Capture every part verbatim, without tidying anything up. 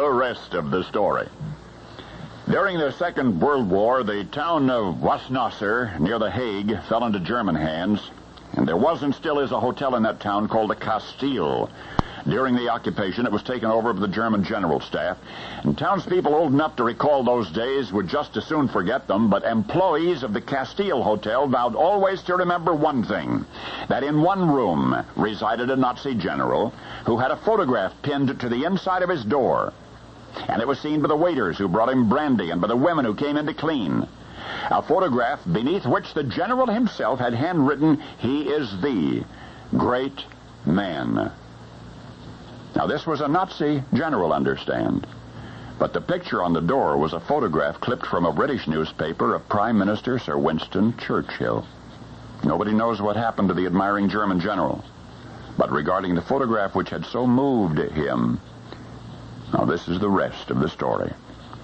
the rest of the story. During the Second World War, the town of Wassenaar, near The Hague, fell into German hands, and there was and still is a hotel in that town called the Castile. During the occupation, it was taken over by the German general staff, and townspeople old enough to recall those days would just as soon forget them, but employees of the Castile Hotel vowed always to remember one thing, that in one room resided a Nazi general who had a photograph pinned to the inside of his door, and it was seen by the waiters who brought him brandy and by the women who came in to clean. A photograph beneath which the general himself had handwritten, "He is the great man." Now, this was a Nazi general, understand. But the picture on the door was a photograph clipped from a British newspaper of Prime Minister Sir Winston Churchill. Nobody knows what happened to the admiring German general. But regarding the photograph which had so moved him, now this is the rest of the story.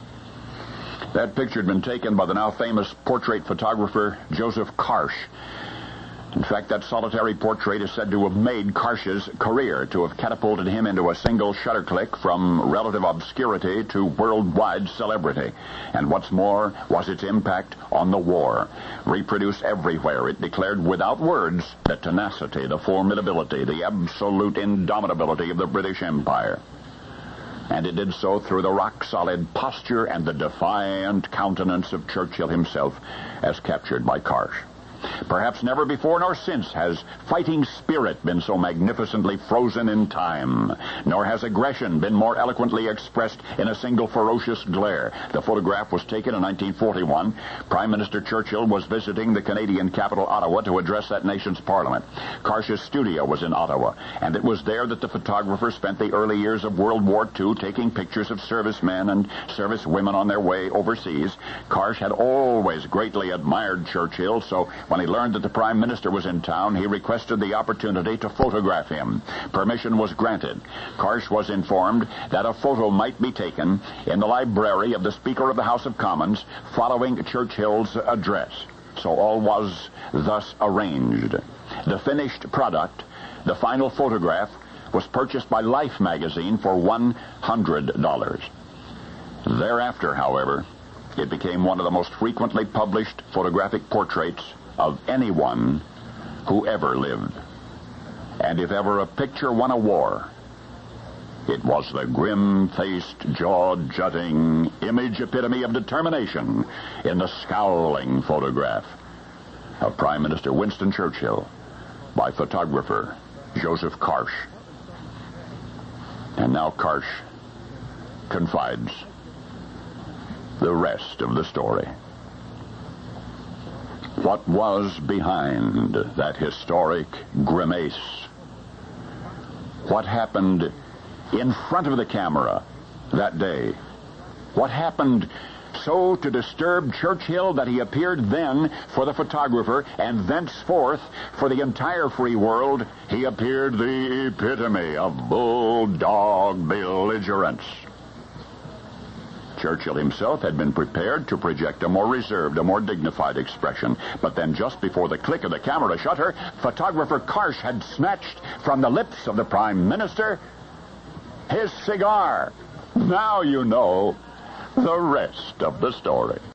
That picture had been taken by the now famous portrait photographer Joseph Karsh. In fact, that solitary portrait is said to have made Karsh's career, to have catapulted him into a single shutter click from relative obscurity to worldwide celebrity. And what's more was its impact on the war. Reproduced everywhere, it declared without words the tenacity, the formidability, the absolute indomitability of the British Empire. And it did so through the rock-solid posture and the defiant countenance of Churchill himself, as captured by Karsh. Perhaps never before nor since has fighting spirit been so magnificently frozen in time, nor has aggression been more eloquently expressed in a single ferocious glare. The photograph was taken in nineteen forty-one. Prime Minister Churchill was visiting the Canadian capital, Ottawa, to address that nation's parliament. Karsh's studio was in Ottawa, and it was there that the photographer spent the early years of World War Two taking pictures of servicemen and servicewomen on their way overseas. Karsh had always greatly admired Churchill, so when he learned that the Prime Minister was in town, he requested the opportunity to photograph him. Permission was granted. Karsh was informed that a photo might be taken in the library of the Speaker of the House of Commons following Churchill's address. So all was thus arranged. The finished product, the final photograph, was purchased by Life magazine for one hundred dollars. Thereafter, however, it became one of the most frequently published photographic portraits of anyone who ever lived. And if ever a picture won a war, it was the grim-faced, jaw-jutting image epitome of determination in the scowling photograph of Prime Minister Winston Churchill by photographer Joseph Karsh. And now Karsh confides the rest of the story. What was behind that historic grimace? What happened in front of the camera that day? What happened so to disturb Churchill that he appeared then for the photographer, and thenceforth for the entire free world he appeared the epitome of bulldog belligerence? Churchill himself had been prepared to project a more reserved, a more dignified expression. But then just before the click of the camera shutter, photographer Karsh had snatched from the lips of the Prime Minister his cigar. Now you know the rest of the story.